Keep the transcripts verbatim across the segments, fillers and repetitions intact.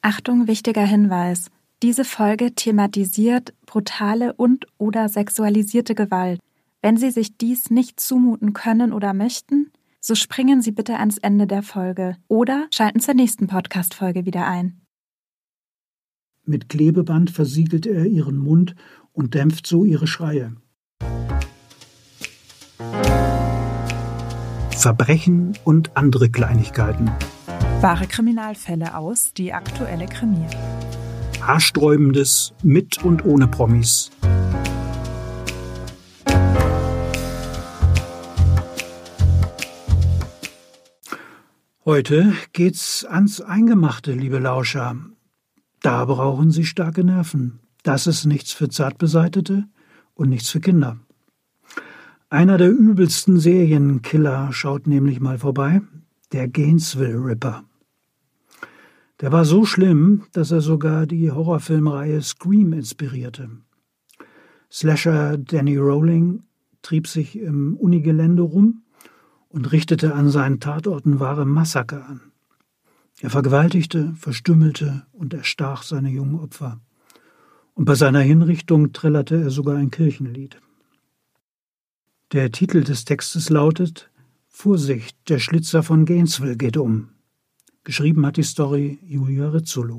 Achtung, wichtiger Hinweis. Diese Folge thematisiert brutale und/oder sexualisierte Gewalt. Wenn Sie sich dies nicht zumuten können oder möchten, so springen Sie bitte ans Ende der Folge oder schalten zur nächsten Podcast-Folge wieder ein. Mit Klebeband versiegelt er ihren Mund und dämpft so ihre Schreie. Verbrechen und andere Kleinigkeiten. Wahre Kriminalfälle aus Die aktuelle Krimi. Haarsträubendes mit und ohne Promis. Heute geht's ans Eingemachte, liebe Lauscher. Da brauchen Sie starke Nerven. Das ist nichts für Zartbeseitete und nichts für Kinder. Einer der übelsten Serienkiller schaut nämlich mal vorbei, der Gainesville Ripper. Der war so schlimm, dass er sogar die Horrorfilmreihe Scream inspirierte. Slasher Danny Rowling trieb sich im Unigelände rum und richtete an seinen Tatorten wahre Massaker an. Er vergewaltigte, verstümmelte und erstach seine jungen Opfer. Und bei seiner Hinrichtung trällerte er sogar ein Kirchenlied. Der Titel des Textes lautet »Vorsicht, der Schlitzer von Gainesville geht um«. Geschrieben hat die Story Julia Rizzolo.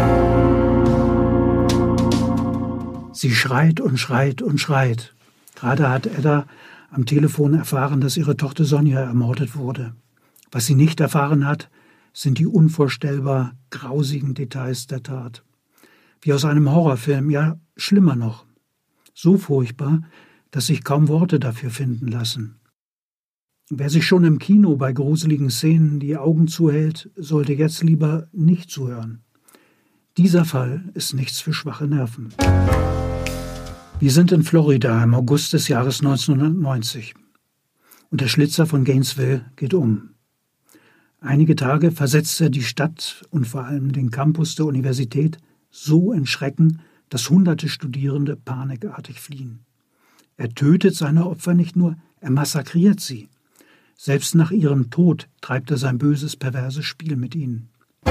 Sie schreit und schreit und schreit. Gerade hat Edda am Telefon erfahren, dass ihre Tochter Sonja ermordet wurde. Was sie nicht erfahren hat, sind die unvorstellbar grausigen Details der Tat. Wie aus einem Horrorfilm, ja schlimmer noch. So furchtbar, dass sich kaum Worte dafür finden lassen. Wer sich schon im Kino bei gruseligen Szenen die Augen zuhält, sollte jetzt lieber nicht zuhören. Dieser Fall ist nichts für schwache Nerven. Wir sind in Florida im August des Jahres neunzehnhundertneunzig. Und der Schlitzer von Gainesville geht um. Einige Tage versetzt er die Stadt und vor allem den Campus der Universität so in Schrecken, dass hunderte Studierende panikartig fliehen. Er tötet seine Opfer nicht nur, er massakriert sie. Selbst nach ihrem Tod treibt er sein böses, perverses Spiel mit ihnen.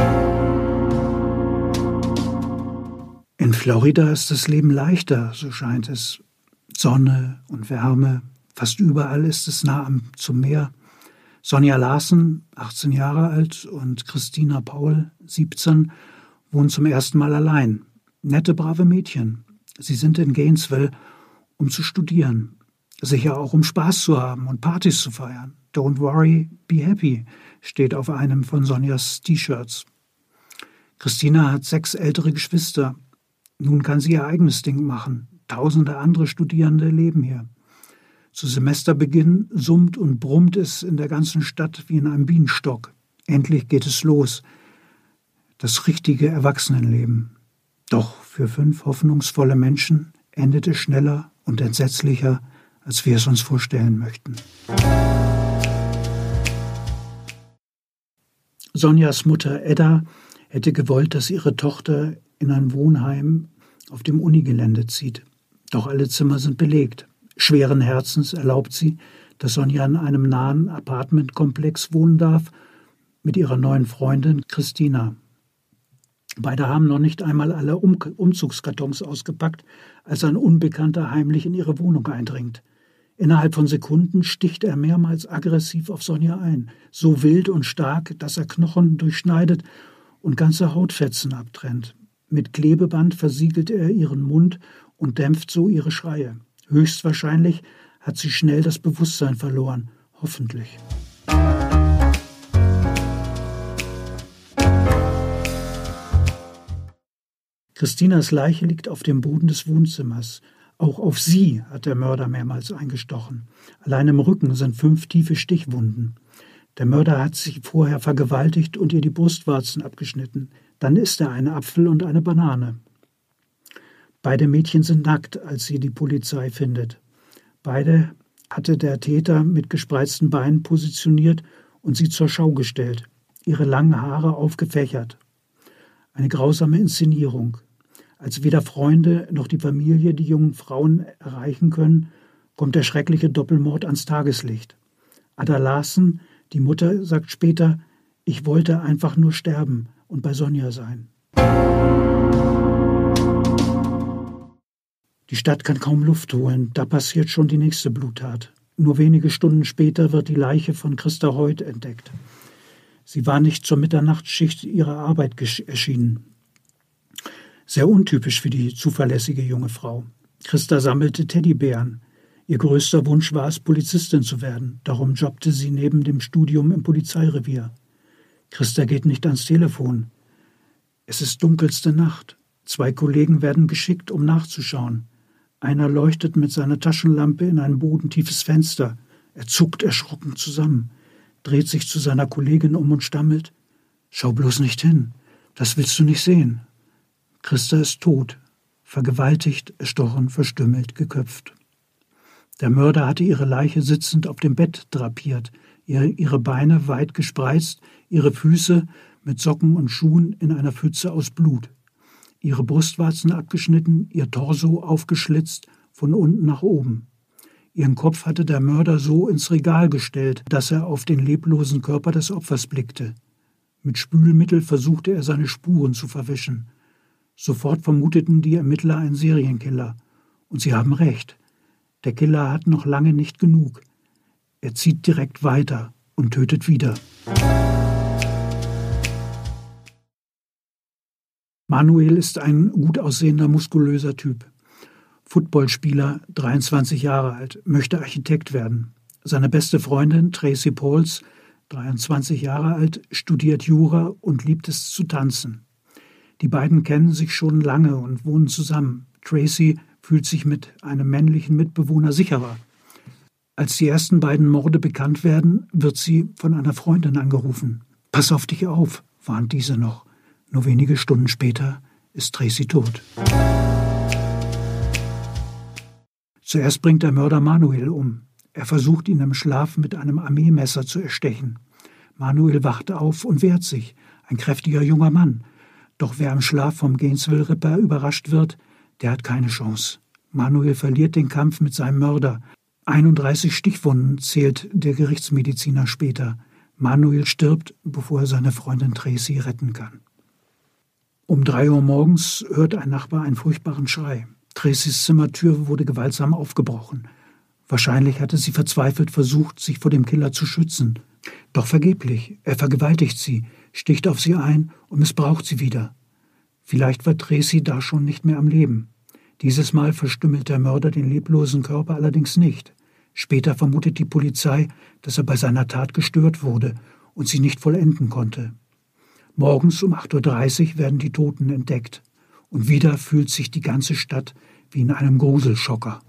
In Florida ist das Leben leichter, so scheint es. Sonne und Wärme, fast überall ist es nah am, zum Meer. Sonja Larsen, achtzehn Jahre alt, und Christina Paul, siebzehn, wohnen zum ersten Mal allein. Nette, brave Mädchen. Sie sind in Gainesville, um zu studieren. Sicher auch, um Spaß zu haben und Partys zu feiern. Don't worry, be happy, steht auf einem von Sonjas T-Shirts. Christina hat sechs ältere Geschwister. Nun kann sie ihr eigenes Ding machen. Tausende andere Studierende leben hier. Zu Semesterbeginn summt und brummt es in der ganzen Stadt wie in einem Bienenstock. Endlich geht es los. Das richtige Erwachsenenleben. Doch für fünf hoffnungsvolle Menschen endet es schneller und entsetzlicher, als wir es uns vorstellen möchten. Sonjas Mutter Edda hätte gewollt, dass ihre Tochter in ein Wohnheim auf dem Unigelände zieht. Doch alle Zimmer sind belegt. Schweren Herzens erlaubt sie, dass Sonja in einem nahen Apartmentkomplex wohnen darf mit ihrer neuen Freundin Christina. Beide haben noch nicht einmal alle um- Umzugskartons ausgepackt, als ein Unbekannter heimlich in ihre Wohnung eindringt. Innerhalb von Sekunden sticht er mehrmals aggressiv auf Sonja ein, so wild und stark, dass er Knochen durchschneidet und ganze Hautfetzen abtrennt. Mit Klebeband versiegelt er ihren Mund und dämpft so ihre Schreie. Höchstwahrscheinlich hat sie schnell das Bewusstsein verloren, hoffentlich. Christinas Leiche liegt auf dem Boden des Wohnzimmers. Auch auf sie hat der Mörder mehrmals eingestochen. Allein im Rücken sind fünf tiefe Stichwunden. Der Mörder hat sie vorher vergewaltigt und ihr die Brustwarzen abgeschnitten. Dann isst er einen Apfel und eine Banane. Beide Mädchen sind nackt, als sie die Polizei findet. Beide hatte der Täter mit gespreizten Beinen positioniert und sie zur Schau gestellt, ihre langen Haare aufgefächert. Eine grausame Inszenierung. Als weder Freunde noch die Familie die jungen Frauen erreichen können, kommt der schreckliche Doppelmord ans Tageslicht. Ada Larsen, die Mutter, sagt später, ich wollte einfach nur sterben und bei Sonja sein. Die Stadt kann kaum Luft holen, da passiert schon die nächste Bluttat. Nur wenige Stunden später wird die Leiche von Christa Hoyt entdeckt. Sie war nicht zur Mitternachtsschicht ihrer Arbeit erschienen. Sehr untypisch für die zuverlässige junge Frau. Christa sammelte Teddybären. Ihr größter Wunsch war es, Polizistin zu werden. Darum jobbte sie neben dem Studium im Polizeirevier. Christa geht nicht ans Telefon. Es ist dunkelste Nacht. Zwei Kollegen werden geschickt, um nachzuschauen. Einer leuchtet mit seiner Taschenlampe in ein bodentiefes Fenster. Er zuckt erschrocken zusammen, dreht sich zu seiner Kollegin um und stammelt: »Schau bloß nicht hin, das willst du nicht sehen.« Christa ist tot, vergewaltigt, erstochen, verstümmelt, geköpft. Der Mörder hatte ihre Leiche sitzend auf dem Bett drapiert, ihre Beine weit gespreizt, ihre Füße mit Socken und Schuhen in einer Pfütze aus Blut. Ihre Brustwarzen abgeschnitten, ihr Torso aufgeschlitzt, von unten nach oben. Ihren Kopf hatte der Mörder so ins Regal gestellt, dass er auf den leblosen Körper des Opfers blickte. Mit Spülmittel versuchte er, seine Spuren zu verwischen. Sofort vermuteten die Ermittler einen Serienkiller. Und sie haben recht. Der Killer hat noch lange nicht genug. Er zieht direkt weiter und tötet wieder. Manuel ist ein gut aussehender, muskulöser Typ. Footballspieler, dreiundzwanzig Jahre alt, möchte Architekt werden. Seine beste Freundin, Tracy Pauls, dreiundzwanzig Jahre alt, studiert Jura und liebt es zu tanzen. Die beiden kennen sich schon lange und wohnen zusammen. Tracy fühlt sich mit einem männlichen Mitbewohner sicherer. Als die ersten beiden Morde bekannt werden, wird sie von einer Freundin angerufen. »Pass auf dich auf«, warnt diese noch. Nur wenige Stunden später ist Tracy tot. Zuerst bringt der Mörder Manuel um. Er versucht, ihn im Schlaf mit einem Armeemesser zu erstechen. Manuel wacht auf und wehrt sich. Ein kräftiger junger Mann. Doch wer im Schlaf vom Gainesville Ripper überrascht wird, der hat keine Chance. Manuel verliert den Kampf mit seinem Mörder. einunddreißig Stichwunden zählt der Gerichtsmediziner später. Manuel stirbt, bevor er seine Freundin Tracy retten kann. Um drei Uhr morgens hört ein Nachbar einen furchtbaren Schrei. Tracys Zimmertür wurde gewaltsam aufgebrochen. Wahrscheinlich hatte sie verzweifelt versucht, sich vor dem Killer zu schützen. Doch vergeblich. Er vergewaltigt sie, sticht auf sie ein und missbraucht sie wieder. Vielleicht war Tracy da schon nicht mehr am Leben. Dieses Mal verstümmelt der Mörder den leblosen Körper allerdings nicht. Später vermutet die Polizei, dass er bei seiner Tat gestört wurde und sie nicht vollenden konnte. Morgens um acht Uhr dreißig werden die Toten entdeckt. Und wieder fühlt sich die ganze Stadt wie in einem Gruselschocker.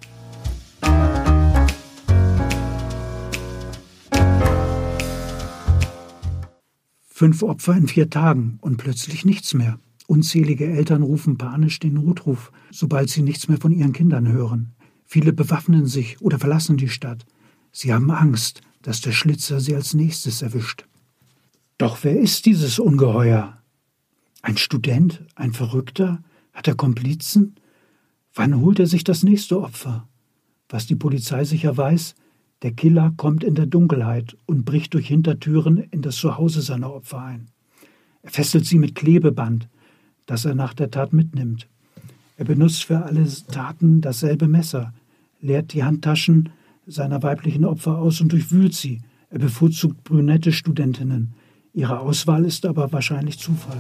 Fünf Opfer in vier Tagen und plötzlich nichts mehr. Unzählige Eltern rufen panisch den Notruf, sobald sie nichts mehr von ihren Kindern hören. Viele bewaffnen sich oder verlassen die Stadt. Sie haben Angst, dass der Schlitzer sie als nächstes erwischt. Doch wer ist dieses Ungeheuer? Ein Student? Ein Verrückter? Hat er Komplizen? Wann holt er sich das nächste Opfer? Was die Polizei sicher weiß, der Killer kommt in der Dunkelheit und bricht durch Hintertüren in das Zuhause seiner Opfer ein. Er fesselt sie mit Klebeband, das er nach der Tat mitnimmt. Er benutzt für alle Taten dasselbe Messer, leert die Handtaschen seiner weiblichen Opfer aus und durchwühlt sie. Er bevorzugt brünette Studentinnen. Ihre Auswahl ist aber wahrscheinlich Zufall.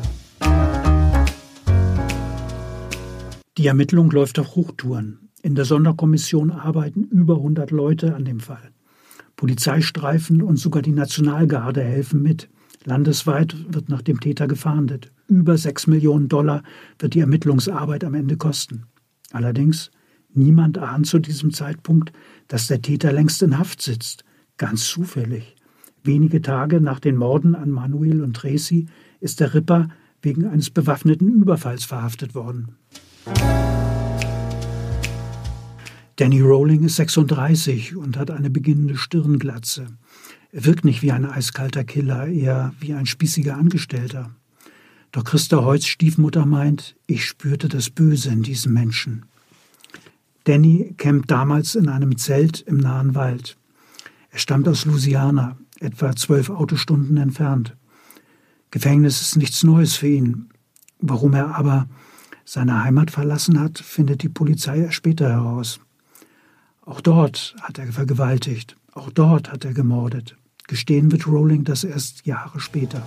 Die Ermittlung läuft auf Hochtouren. In der Sonderkommission arbeiten über hundert Leute an dem Fall. Polizeistreifen und sogar die Nationalgarde helfen mit. Landesweit wird nach dem Täter gefahndet. Über sechs Millionen Dollar wird die Ermittlungsarbeit am Ende kosten. Allerdings, niemand ahnt zu diesem Zeitpunkt, dass der Täter längst in Haft sitzt. Ganz zufällig. Wenige Tage nach den Morden an Manuel und Tracy ist der Ripper wegen eines bewaffneten Überfalls verhaftet worden. Danny Rolling ist sechsunddreißig und hat eine beginnende Stirnglatze. Er wirkt nicht wie ein eiskalter Killer, eher wie ein spießiger Angestellter. Doch Christa Hoyts Stiefmutter meint, ich spürte das Böse in diesem Menschen. Danny campt damals in einem Zelt im nahen Wald. Er stammt aus Louisiana, etwa zwölf Autostunden entfernt. Gefängnis ist nichts Neues für ihn. Warum er aber seine Heimat verlassen hat, findet die Polizei erst später heraus. Auch dort hat er vergewaltigt, auch dort hat er gemordet. Gestehen wird Rowling das erst Jahre später.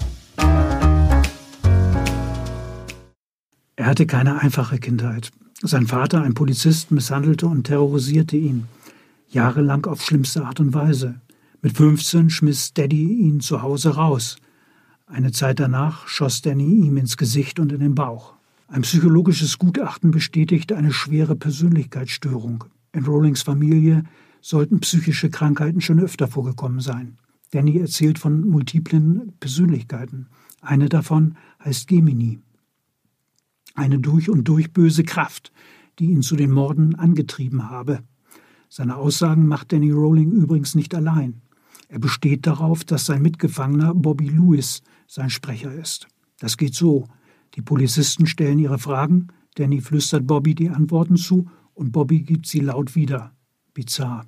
Er hatte keine einfache Kindheit. Sein Vater, ein Polizist, misshandelte und terrorisierte ihn. Jahrelang auf schlimmste Art und Weise. Mit fünfzehn schmiss Daddy ihn zu Hause raus. Eine Zeit danach schoss Danny ihm ins Gesicht und in den Bauch. Ein psychologisches Gutachten bestätigt eine schwere Persönlichkeitsstörung. In Rowlings Familie sollten psychische Krankheiten schon öfter vorgekommen sein. Danny erzählt von multiplen Persönlichkeiten. Eine davon heißt Gemini. Eine durch und durch böse Kraft, die ihn zu den Morden angetrieben habe. Seine Aussagen macht Danny Rowling übrigens nicht allein. Er besteht darauf, dass sein Mitgefangener Bobby Lewis sein Sprecher ist. Das geht so. Die Polizisten stellen ihre Fragen, Danny flüstert Bobby die Antworten zu und Bobby gibt sie laut wieder. Bizarr.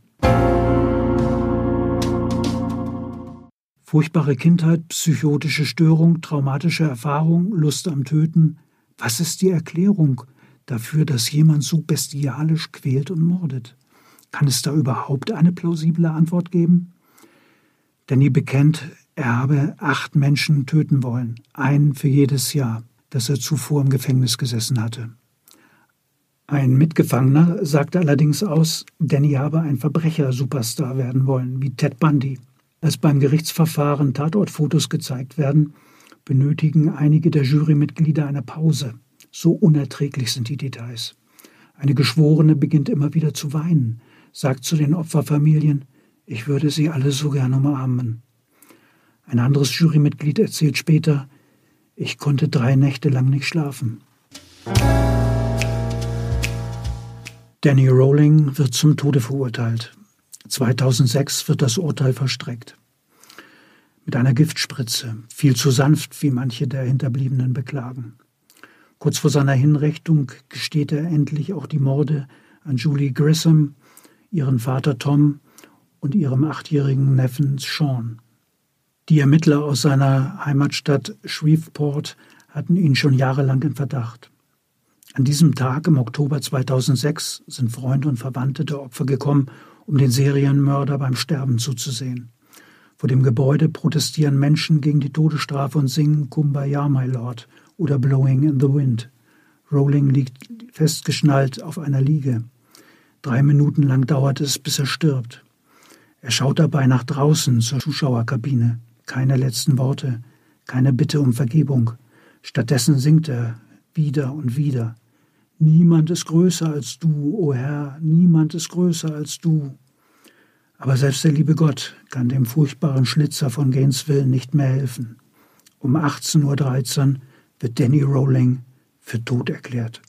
Furchtbare Kindheit, psychotische Störung, traumatische Erfahrung, Lust am Töten. Was ist die Erklärung dafür, dass jemand so bestialisch quält und mordet? Kann es da überhaupt eine plausible Antwort geben? Danny bekennt, er habe acht Menschen töten wollen, einen für jedes Jahr, das er zuvor im Gefängnis gesessen hatte. Ein Mitgefangener sagte allerdings aus, Danny habe ein Verbrecher-Superstar werden wollen, wie Ted Bundy. Als beim Gerichtsverfahren Tatortfotos gezeigt werden, benötigen einige der Jurymitglieder eine Pause. So unerträglich sind die Details. Eine Geschworene beginnt immer wieder zu weinen, sagt zu den Opferfamilien, ich würde sie alle so gern umarmen. Ein anderes Jurymitglied erzählt später, ich konnte drei Nächte lang nicht schlafen. Danny Rowling wird zum Tode verurteilt. zweitausendsechs wird das Urteil vollstreckt. Mit einer Giftspritze, viel zu sanft, wie manche der Hinterbliebenen beklagen. Kurz vor seiner Hinrichtung gesteht er endlich auch die Morde an Julie Grissom, ihren Vater Tom und ihrem achtjährigen Neffen Sean. Die Ermittler aus seiner Heimatstadt Shreveport hatten ihn schon jahrelang in Verdacht. An diesem Tag im Oktober zweitausendsechs sind Freunde und Verwandte der Opfer gekommen, um den Serienmörder beim Sterben zuzusehen. Vor dem Gebäude protestieren Menschen gegen die Todesstrafe und singen Kumbaya, my Lord oder Blowing in the Wind. Rowling liegt festgeschnallt auf einer Liege. Drei Minuten lang dauert es, bis er stirbt. Er schaut dabei nach draußen zur Zuschauerkabine. Keine letzten Worte, keine Bitte um Vergebung. Stattdessen singt er wieder und wieder. Niemand ist größer als du, o Herr, niemand ist größer als du. Aber selbst der liebe Gott kann dem furchtbaren Schlitzer von Gainesville nicht mehr helfen. Um achtzehn Uhr dreizehn wird Danny Rowling für tot erklärt.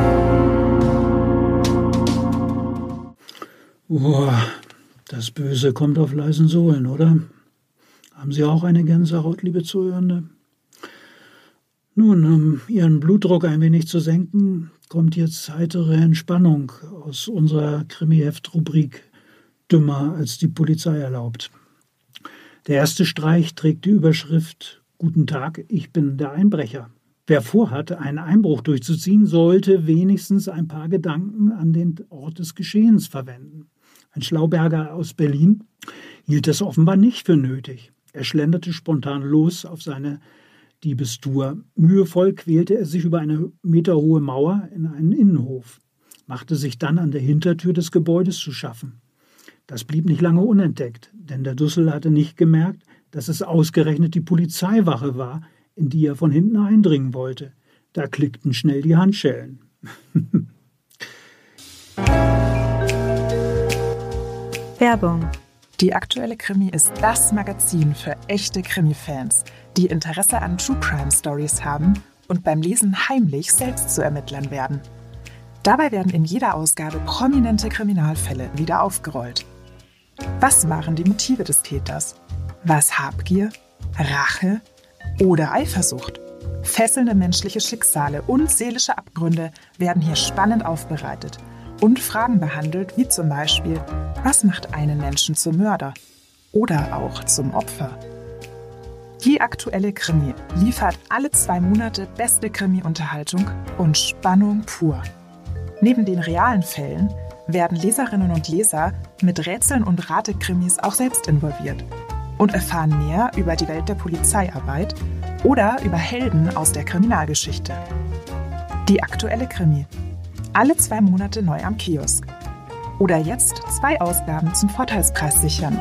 Oh, das Böse kommt auf leisen Sohlen, oder? Haben Sie auch eine Gänsehaut, liebe Zuhörende? Nun, um Ihren Blutdruck ein wenig zu senken, kommt jetzt heitere Entspannung aus unserer Krimi-Heft-Rubrik Dümmer als die Polizei erlaubt. Der erste Streich trägt die Überschrift Guten Tag, ich bin der Einbrecher. Wer vorhat, einen Einbruch durchzuziehen, sollte wenigstens ein paar Gedanken an den Ort des Geschehens verwenden. Ein Schlauberger aus Berlin hielt das offenbar nicht für nötig. Er schlenderte spontan los auf seine Diebestour. Mühevoll quälte er sich über eine meterhohe Mauer in einen Innenhof, machte sich dann an der Hintertür des Gebäudes zu schaffen. Das blieb nicht lange unentdeckt, denn der Dussel hatte nicht gemerkt, dass es ausgerechnet die Polizeiwache war, in die er von hinten eindringen wollte. Da klickten schnell die Handschellen. Werbung. Die aktuelle Krimi ist das Magazin für echte Krimi-Fans, die Interesse an True-Crime-Stories haben und beim Lesen heimlich selbst zu Ermittlern werden. Dabei werden in jeder Ausgabe prominente Kriminalfälle wieder aufgerollt. Was waren die Motive des Täters? Was Habgier, Rache oder Eifersucht? Fesselnde menschliche Schicksale und seelische Abgründe werden hier spannend aufbereitet und Fragen behandelt, wie zum Beispiel, was macht einen Menschen zum Mörder oder auch zum Opfer? Die aktuelle Krimi liefert alle zwei Monate beste Krimi-Unterhaltung und Spannung pur. Neben den realen Fällen werden Leserinnen und Leser mit Rätseln und Ratekrimis auch selbst involviert und erfahren mehr über die Welt der Polizeiarbeit oder über Helden aus der Kriminalgeschichte. Die aktuelle Krimi. Alle zwei Monate neu am Kiosk. Oder jetzt zwei Ausgaben zum Vorteilspreis sichern.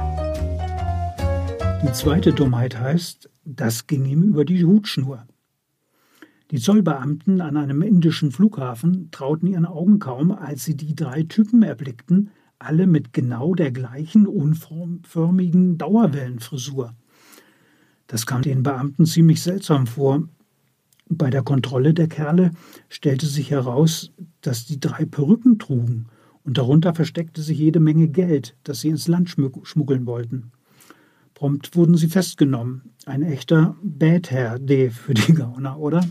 Die zweite Dummheit heißt, das ging ihm über die Hutschnur. Die Zollbeamten an einem indischen Flughafen trauten ihren Augen kaum, als sie die drei Typen erblickten, alle mit genau der gleichen unförmigen Dauerwellenfrisur. Das kam den Beamten ziemlich seltsam vor. Bei der Kontrolle der Kerle stellte sich heraus, dass die drei Perücken trugen und darunter versteckte sich jede Menge Geld, das sie ins Land schmuggeln wollten. Prompt wurden sie festgenommen. Ein echter Bad Hair Day für die Gauner, oder?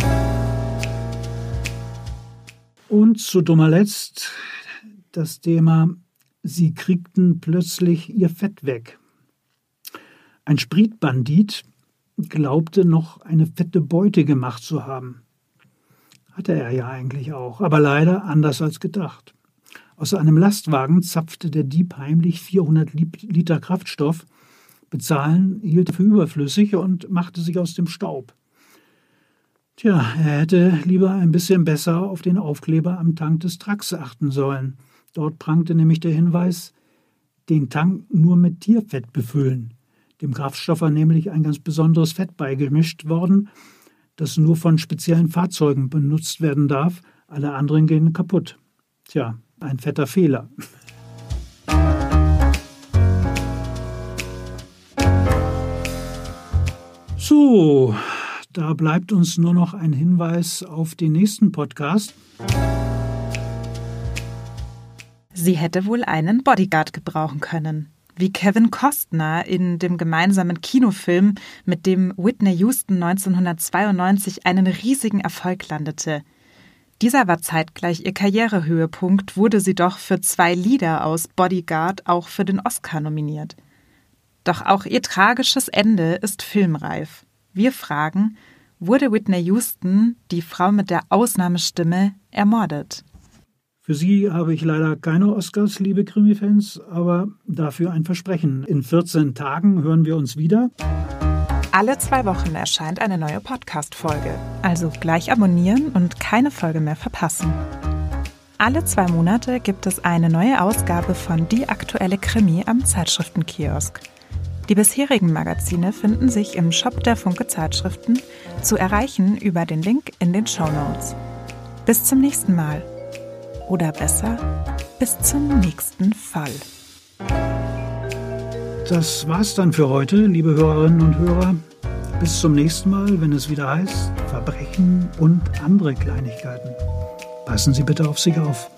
Und zu dummer Letzt das Thema, sie kriegten plötzlich ihr Fett weg. Ein Spritbandit glaubte noch eine fette Beute gemacht zu haben. Hatte er ja eigentlich auch, aber leider anders als gedacht. Aus einem Lastwagen zapfte der Dieb heimlich vierhundert Liter Kraftstoff. Bezahlen hielt er für überflüssig und machte sich aus dem Staub. Tja, er hätte lieber ein bisschen besser auf den Aufkleber am Tank des Trucks achten sollen. Dort prangte nämlich der Hinweis, den Tank nur mit Tierfett befüllen. Dem Kraftstoff war nämlich ein ganz besonderes Fett beigemischt worden, das nur von speziellen Fahrzeugen benutzt werden darf. Alle anderen gehen kaputt. Tja, ein fetter Fehler. So, da bleibt uns nur noch ein Hinweis auf den nächsten Podcast. Sie hätte wohl einen Bodyguard gebrauchen können. Wie Kevin Costner in dem gemeinsamen Kinofilm, mit dem Whitney Houston neunzehnhundertzweiundneunzig einen riesigen Erfolg landete. Dieser war zeitgleich ihr Karrierehöhepunkt, wurde sie doch für zwei Lieder aus Bodyguard auch für den Oscar nominiert. Doch auch ihr tragisches Ende ist filmreif. Wir fragen, wurde Whitney Houston, die Frau mit der Ausnahmestimme, ermordet? Für Sie habe ich leider keine Oscars, liebe Krimi-Fans, aber dafür ein Versprechen. In vierzehn Tagen hören wir uns wieder. Alle zwei Wochen erscheint eine neue Podcast-Folge. Also gleich abonnieren und keine Folge mehr verpassen. Alle zwei Monate gibt es eine neue Ausgabe von Die aktuelle Krimi am Zeitschriftenkiosk. Die bisherigen Magazine finden sich im Shop der Funke Zeitschriften, zu erreichen über den Link in den Shownotes. Bis zum nächsten Mal. Oder besser, bis zum nächsten Fall. Das war's dann für heute, liebe Hörerinnen und Hörer. Bis zum nächsten Mal, wenn es wieder heißt Verbrechen und andere Kleinigkeiten. Passen Sie bitte auf sich auf.